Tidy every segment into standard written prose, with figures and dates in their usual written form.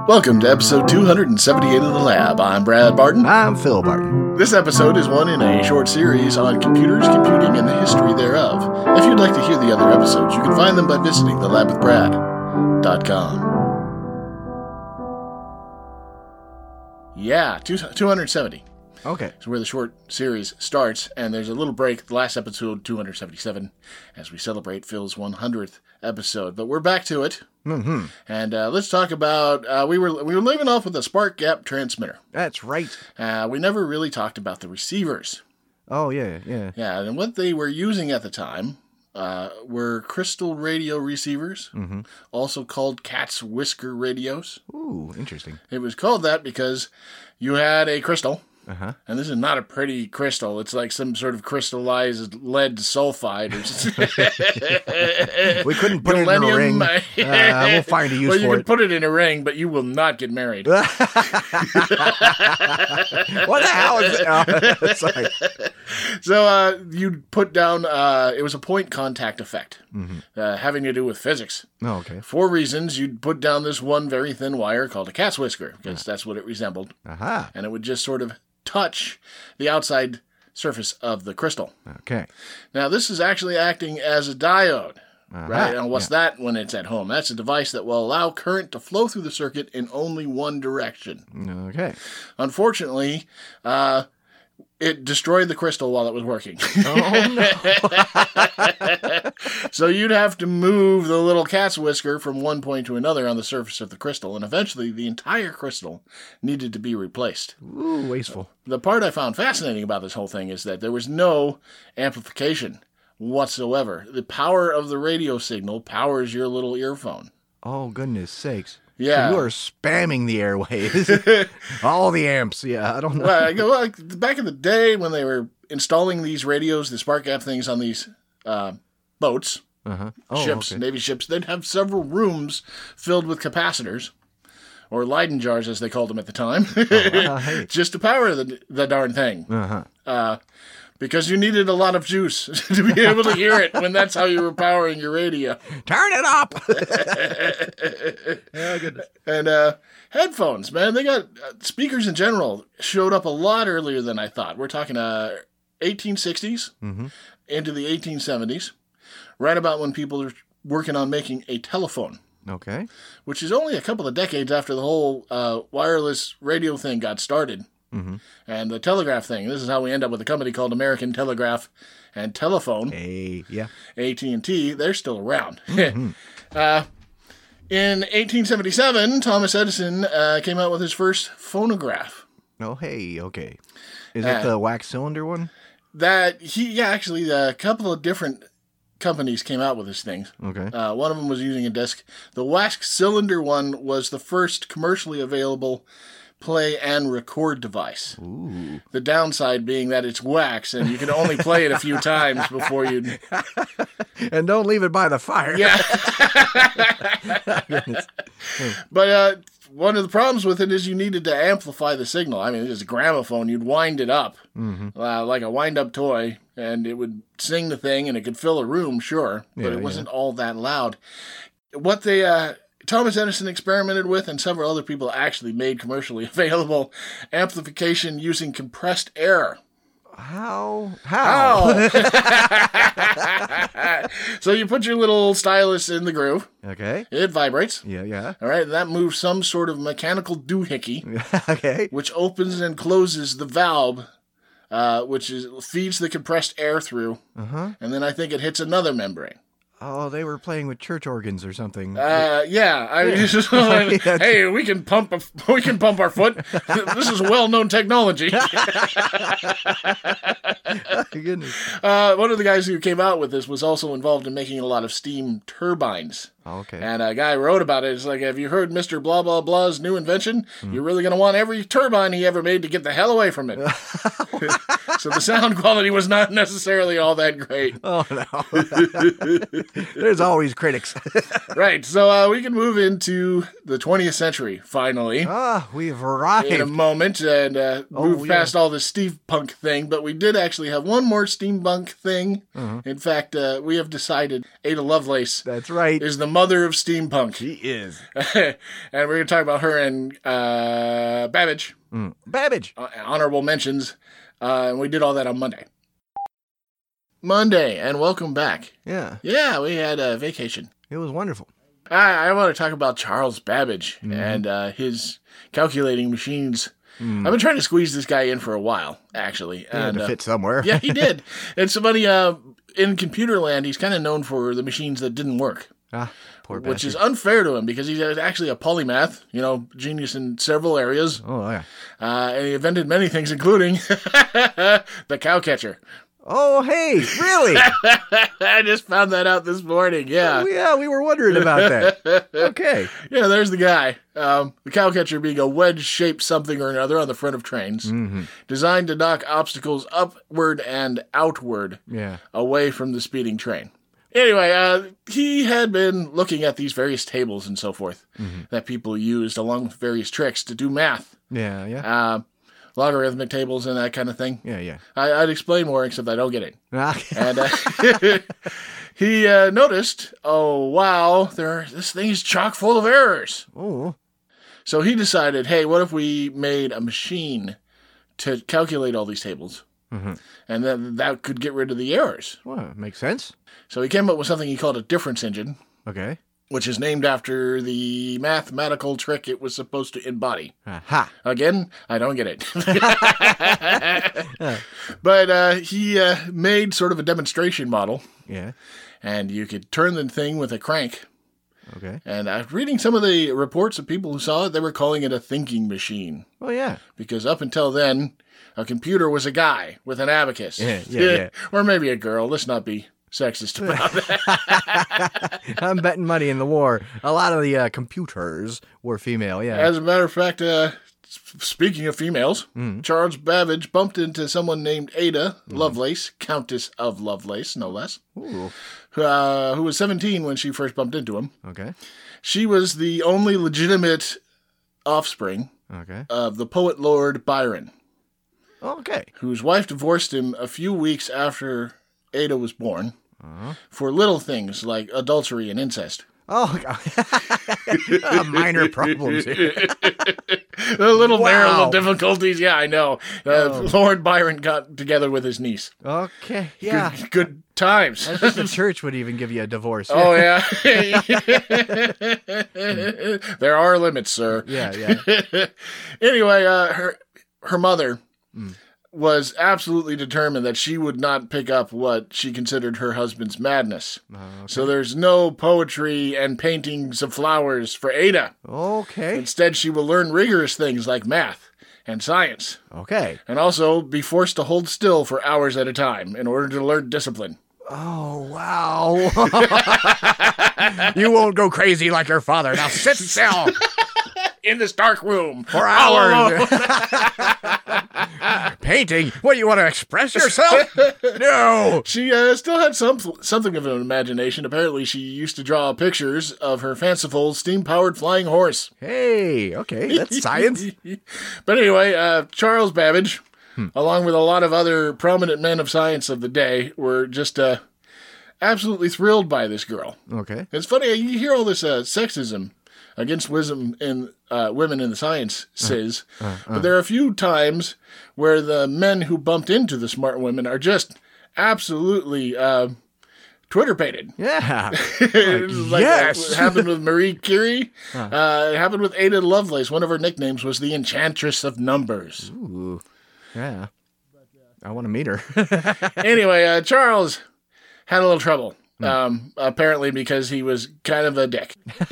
Welcome to episode 278 of The Lab. I'm Brad Barton. I'm Phil Barton. This episode is one in a short series on computers, computing, and the history thereof. If you'd like to hear the other episodes, you can find them by visiting thelabwithbrad.com. Yeah, 270. Okay. It's where the short series starts, and there's a little break, the last episode, 277, as we celebrate Phil's 100th episode. But we're back to it. Mm-hmm. And let's talk about, we were leaving off with a spark gap transmitter. That's right. We never really talked about the receivers. Oh, yeah. Yeah, and what they were using at the time were crystal radio receivers, also called cat's whisker radios. Ooh, interesting. It was called that because you had a crystal. Uh-huh. And this is not a pretty crystal. It's like some sort of crystallized lead sulfide or something. We couldn't put it in a ring. We'll find a use for it. Well, you can put it in a ring, but you will not get married. What the hell is it? Sorry. So you'd put down, it was a point contact effect, having to do with physics. Oh, okay. For reasons, you'd put down this one very thin wire called a cat's whisker, because that's what it resembled. Aha. And it would just sort of touch the outside surface of the crystal. Okay. Now, this is actually acting as a diode, right? And what's Yeah. that when it's at home? That's a device that will allow current to flow through the circuit in only one direction. Okay. Unfortunately, it destroyed the crystal while it was working. Oh, no. So you'd have to move the little cat's whisker from one point to another on the surface of the crystal, and eventually the entire crystal needed to be replaced. Ooh, wasteful. The part I found fascinating about this whole thing is that there was no amplification whatsoever. The power of the radio signal powers your little earphone. Oh, goodness sakes. Yeah. So you are spamming the airwaves. All the amps. Yeah, I don't know. Well, back in the day when they were installing these radios, the spark gap things on these boats, ships, okay. Navy ships, they'd have several rooms filled with capacitors, or Leyden jars as they called them at the time, Hey. just to power the darn thing. Because you needed a lot of juice to be able to hear it when that's how you were powering your radio. Turn it up! Oh, goodness. And headphones, man, they got speakers in general showed up a lot earlier than I thought. We're talking 1860s into the 1870s, right about when people are working on making a telephone, Okay. which is only a couple of decades after the whole wireless radio thing got started. And the telegraph thing. This is how we end up with a company called American Telegraph and Telephone, Hey, yeah. AT&T. They're still around. In 1877, Thomas Edison came out with his first phonograph. Oh, hey, okay. Is it the wax cylinder one? Actually, a couple of different companies came out with these things. Okay. One of them was using a disc. The wax cylinder one was the first commercially available play and record device. Ooh. The downside being that it's wax and you can only play it a few times before you... And don't leave it by the fire. Yeah. But one of the problems with it is you needed to amplify the signal. I mean, it was a gramophone. You'd wind it up like a wind-up toy, and it would sing the thing, and it could fill a room, sure, but it wasn't all that loud. What Thomas Edison experimented with, and several other people actually made commercially available amplification using compressed air. How? So you put your little stylus in the groove. Okay. It vibrates. Yeah. All right, that moves some sort of mechanical doohickey, Okay. which opens and closes the valve, which feeds the compressed air through, and then I think it hits another membrane. Oh, they were playing with church organs or something. Hey, we can pump our foot. This is well-known technology. Goodness. One of the guys who came out with this was also involved in making a lot of steam turbines. Okay. And a guy wrote about it. It's like, have you heard Mr. Blah, blah, blah's new invention? You're really going to want every turbine he ever made to get the hell away from it. So the sound quality was not necessarily all that great. Oh, no. There's always critics. Right. So we can move into the 20th century, finally. We've arrived. In a moment and move past all the steampunk thing, but we did actually have one more steampunk thing. In fact, we have decided Ada Lovelace That's right. is the mother of steampunk. She is. And we're going to talk about her and Babbage. Babbage. Honorable mentions. And we did all that on Monday. And welcome back. Yeah. Yeah, we had a vacation. It was wonderful. I want to talk about Charles Babbage and his calculating machines. I've been trying to squeeze this guy in for a while, actually. He had to fit somewhere. Yeah, he did. It's funny, in computer land, he's kind of known for the machines that didn't work. Poor bastard. Which is unfair to him because he's actually a polymath, genius in several areas. Oh, yeah. And he invented many things, including the cow catcher. Oh, hey, really? I just found that out this morning, yeah. Oh, yeah, we were wondering about that. Okay. Yeah, there's the guy. The cow catcher being a wedge-shaped something or another on the front of trains, designed to knock obstacles upward and outward away from the speeding train. Anyway, he had been looking at these various tables and so forth that people used along with various tricks to do math. Yeah. Logarithmic tables and that kind of thing. Yeah. I'd explain more, except I don't get it. And he noticed, oh, wow, this thing is chock full of errors. Oh. So he decided, hey, what if we made a machine to calculate all these tables? And then that could get rid of the errors. Well, makes sense. So he came up with something he called a difference engine. Okay. Which is named after the mathematical trick it was supposed to embody. Aha. Again, I don't get it. But he made sort of a demonstration model. Yeah. And you could turn the thing with a crank. Okay. And reading some of the reports of people who saw it, they were calling it a thinking machine. Oh, yeah. Because up until then, a computer was a guy with an abacus. Yeah. Or maybe a girl. Let's not be sexist about that. I'm betting money in the war. A lot of the computers were female, yeah. As a matter of fact, speaking of females, Charles Babbage bumped into someone named Ada Lovelace, Countess of Lovelace, no less, Ooh. who was 17 when she first bumped into him. Okay. She was the only legitimate offspring of the poet Lord Byron, Okay. whose wife divorced him a few weeks after Ada was born for little things like adultery and incest. Oh, minor problems here. The little marital difficulties, yeah, I know. Lord Byron got together with his niece. Okay, yeah. Good times. I think the church would even give you a divorce. Oh, yeah. There are limits, sir. Yeah. Anyway, her mother was absolutely determined that she would not pick up what she considered her husband's madness. So there's no poetry and paintings of flowers for Ada. Okay. Instead, she will learn rigorous things like math and science. Okay. And also be forced to hold still for hours at a time in order to learn discipline. Oh, wow. You won't go crazy like your father. Now sit still. In this dark room. For hours. Painting? What, you want to express yourself? No. She still had something of an imagination. Apparently, she used to draw pictures of her fanciful steam-powered flying horse. Hey, okay, that's science. But anyway, Charles Babbage, along with a lot of other prominent men of science of the day, were just absolutely thrilled by this girl. Okay. It's funny, you hear all this sexism against women in the sciences, but there are a few times where the men who bumped into the smart women are just absolutely Twitter-pated. Yeah. Yes. It happened with Marie Curie. It happened with Ada Lovelace. One of her nicknames was the Enchantress of Numbers. Ooh. Yeah. I want to meet her. Anyway, Charles had a little trouble. Apparently because he was kind of a dick.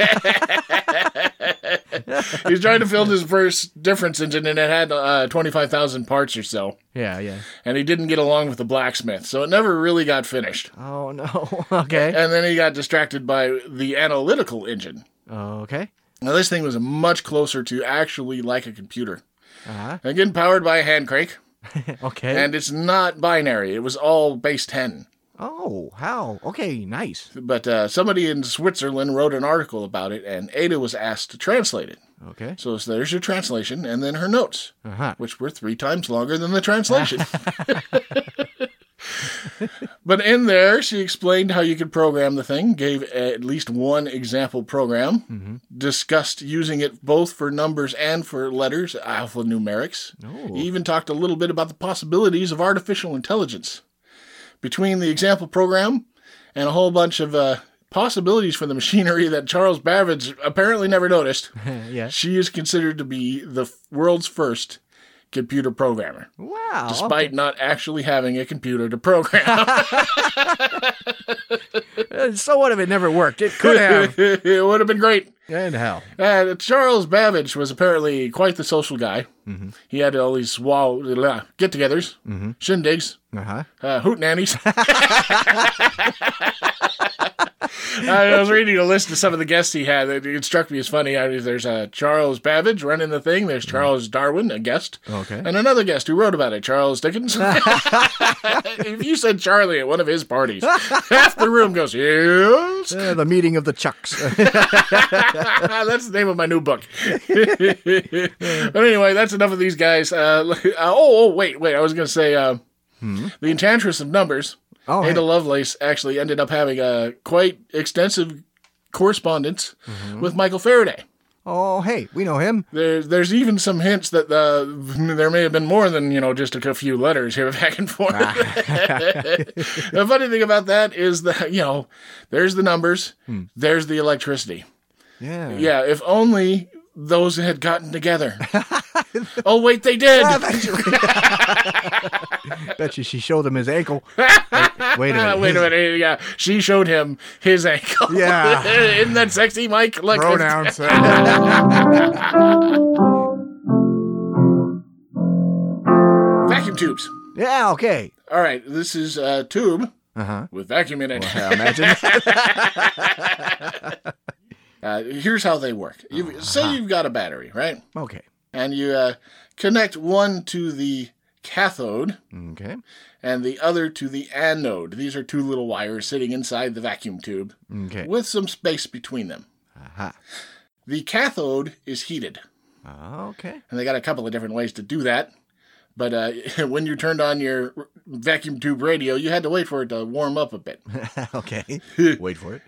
He was trying to build his first difference engine, and it had 25,000 parts or so. Yeah. And he didn't get along with the blacksmith, so it never really got finished. Oh, no. Okay. And then he got distracted by the analytical engine. Okay. Now, this thing was much closer to actually like a computer. Uh-huh. Again, powered by a hand crank. Okay. And it's not binary. It was all base 10. Oh, how? Okay, nice. But somebody in Switzerland wrote an article about it, and Ada was asked to translate it. Okay. So there's your translation, and then her notes, which were 3 times longer than the translation. But in there, she explained how you could program the thing, gave at least one example program, discussed using it both for numbers and for letters, alphanumerics. He even talked a little bit about the possibilities of artificial intelligence. Between the example program and a whole bunch of possibilities for the machinery that Charles Babbage apparently never noticed, she is considered to be the world's first computer programmer. Wow. Despite not actually having a computer to program. So what if it never worked? It could have. It would have been great. And how? Charles Babbage was apparently quite the social guy. He had all these get-togethers, shindigs, hootenannies. I was reading a list of some of the guests he had. It struck me as funny. There's Charles Babbage running the thing. There's Charles Darwin, a guest. Okay. And another guest who wrote about it, Charles Dickens. If you said Charlie at one of his parties, half the room goes, yes. The meeting of the Chucks. That's the name of my new book. But anyway, that's enough of these guys. Wait. I was going to say the Enchantress of Numbers. Ada Lovelace actually ended up having a quite extensive correspondence with Michael Faraday. Oh, hey, we know him. There's even some hints that there may have been more than, just a few letters here back and forth. The funny thing about that is that, there's the numbers, there's the electricity. Yeah. Yeah, if only those had gotten together. Oh, wait, they did. Bet you she showed him his ankle. Wait a minute. Wait a minute. Yeah, she showed him his ankle. Yeah. Isn't that sexy, Mike? Look, pronouns. Vacuum tubes. Yeah, okay. All right, this is a tube with vacuum in it. Well, imagine. Here's how they work. Say you've got a battery, right? Okay. And you connect one to the cathode and the other to the anode. These are two little wires sitting inside the vacuum tube with some space between them. The cathode is heated. Okay. And they got a couple of different ways to do that. But when you turned on your vacuum tube radio, you had to wait for it to warm up a bit. Okay. Wait for it.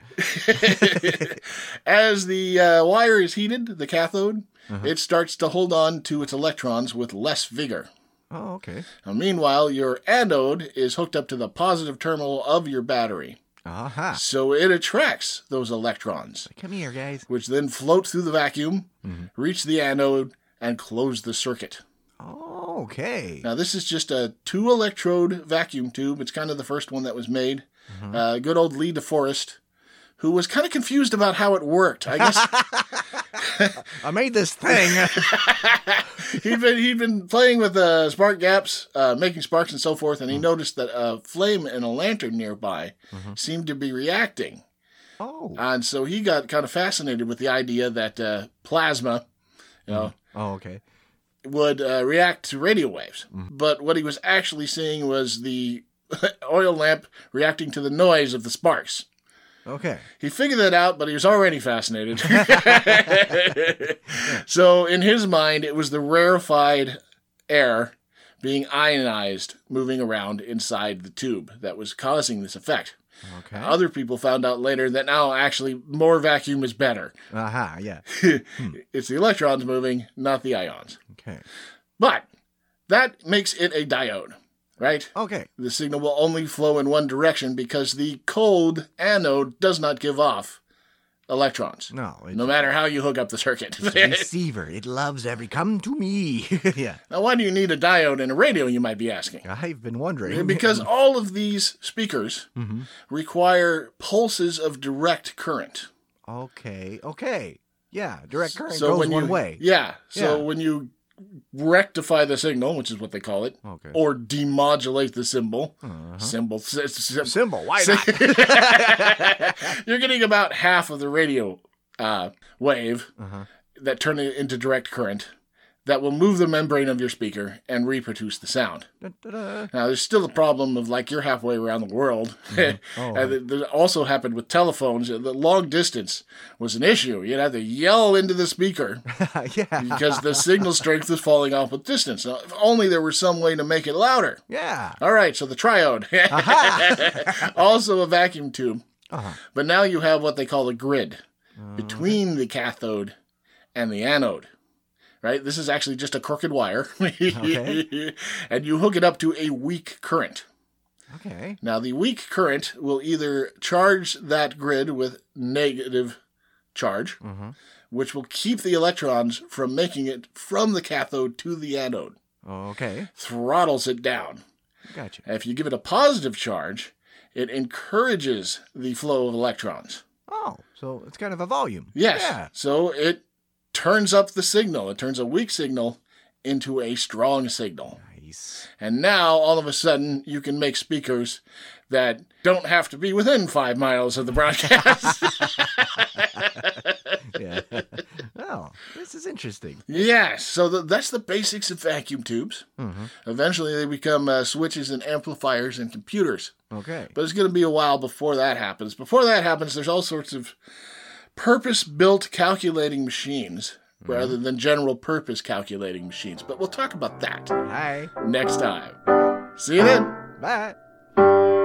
As the wire is heated, the cathode, it starts to hold on to its electrons with less vigor. Oh, okay. Now, meanwhile, your anode is hooked up to the positive terminal of your battery. So it attracts those electrons. Come here, guys. Which then float through the vacuum, reach the anode, and close the circuit. Oh, okay. Now, this is just a 2-electrode vacuum tube. It's kind of the first one that was made. Good old Lee DeForest, who was kind of confused about how it worked. I guess I made this thing. He'd been playing with spark gaps, making sparks and so forth, and he noticed that a flame in a lantern nearby seemed to be reacting. Oh. And so he got kind of fascinated with the idea that plasma, would react to radio waves. But what he was actually seeing was the oil lamp reacting to the noise of the sparks. Okay. He figured that out, but he was already fascinated. So in his mind, it was the rarefied air being ionized, moving around inside the tube that was causing this effect. Okay. Other people found out later that now actually more vacuum is better. Yeah. It's the electrons moving, not the ions. Okay. But that makes it a diode, right? Okay. The signal will only flow in one direction because the cold anode does not give off electrons. No matter how you hook up the circuit. It's a receiver. It loves come to me. Yeah. Now, why do you need a diode in a radio, you might be asking? I've been wondering. Because all of these speakers require pulses of direct current. Okay. Yeah, direct current goes one way. Yeah. So when you rectify the signal, which is what they call it, or demodulate the symbol. Symbol. Why not? You're getting about half of the radio wave that turn it into direct current. that will move the membrane of your speaker and reproduce the sound. Da-da-da. Now, there's still the problem of, like, you're halfway around the world. Oh. And it also happened with telephones. The long distance was an issue. You'd have to yell into the speaker Yeah. because the signal strength was falling off with distance. Now, if only there was some way to make it louder. Yeah. All right, so the triode. Also a vacuum tube. Uh-huh. But now you have what they call a grid between the cathode and the anode. Right? This is actually just a crooked wire. Okay. And you hook it up to a weak current. Okay. Now, the weak current will either charge that grid with negative charge, which will keep the electrons from making it from the cathode to the anode. Okay. Throttles it down. Gotcha. If you give it a positive charge, it encourages the flow of electrons. Oh, so it's kind of a volume. Yes. Yeah. So it turns up the signal. It turns a weak signal into a strong signal. Nice. And now, all of a sudden, you can make speakers that don't have to be within 5 miles of the broadcast. Yeah. Oh, this is interesting. Yes. So that's the basics of vacuum tubes. Eventually, they become switches and amplifiers and computers. Okay. But it's going to be a while before that happens. Before that happens, there's all sorts of purpose-built calculating machines rather than general-purpose calculating machines. But we'll talk about that Hi. next time. See you then. Bye.